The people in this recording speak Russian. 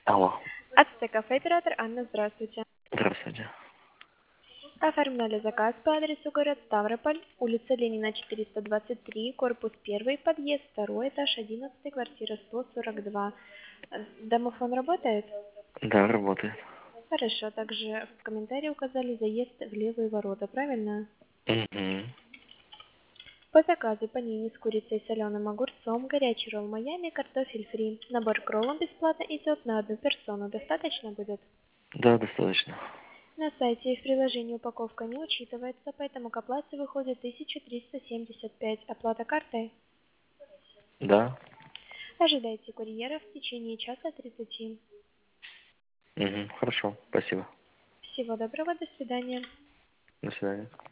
Алло. Ацтек кафе, оператор Анна, здравствуйте. Здравствуйте. Оформляли заказ по адресу город Ставрополь, улица Ленина, 423, корпус 1, подъезд 2, этаж 11, квартира 142. Домофон работает? Да, работает. Хорошо, также в комментарии указали заезд в левые ворота, правильно? Угу. По заказу панини с курицей и соленым огурцом, горячий ролл Майами, картофель фри. Набор к роллам бесплатно идет на одну персону. Достаточно будет? Да, достаточно. На сайте и в приложении упаковка не учитывается, поэтому к оплате выходит 1375. Оплата картой. Да. Ожидайте курьера в течение часа 30. Угу. Хорошо. Спасибо. Всего доброго, до свидания. До свидания.